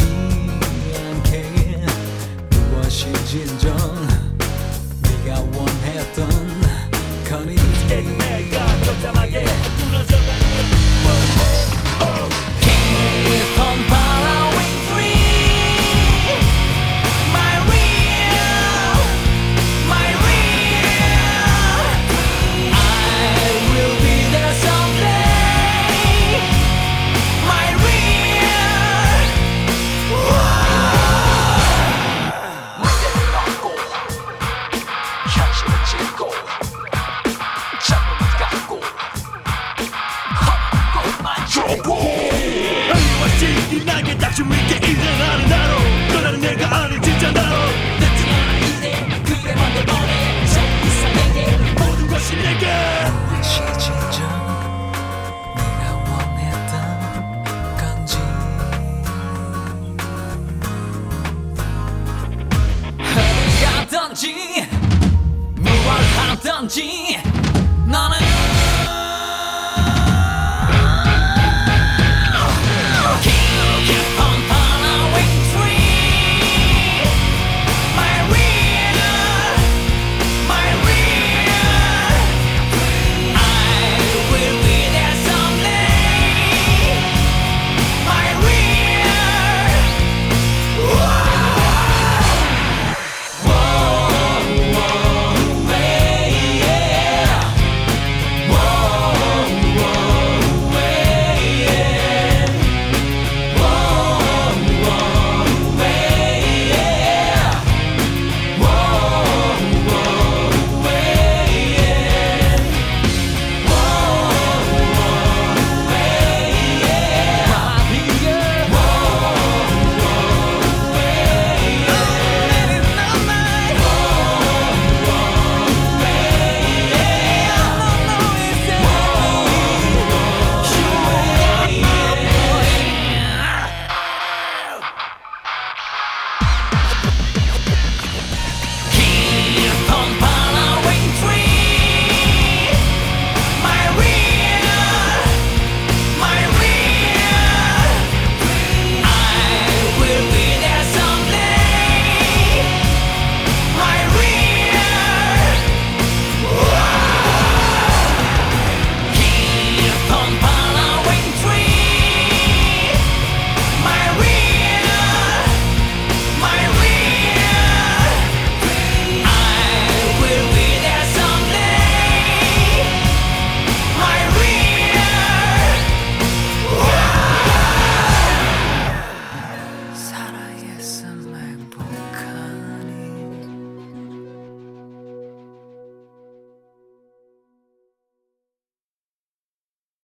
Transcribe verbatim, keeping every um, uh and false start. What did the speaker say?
않게 무엇이 진정 네가 원했던 건지 내가 적당하게 무너져가는 Keep on following free My real, my real I will be there someday My real 무게를 얻고 현실을 짓고 잡음을 갖고 헛것만 좁고 아니와 진하게 닥쳐 있게 일어나는 나로 너라는 내가 아는 진짜 나로 늦지 않아 이제 그래 만들어내 저 이상 내게 모든 것이 내게 무엇이 진정 네가 원했던 건지 어디 가든지 무얼 하든지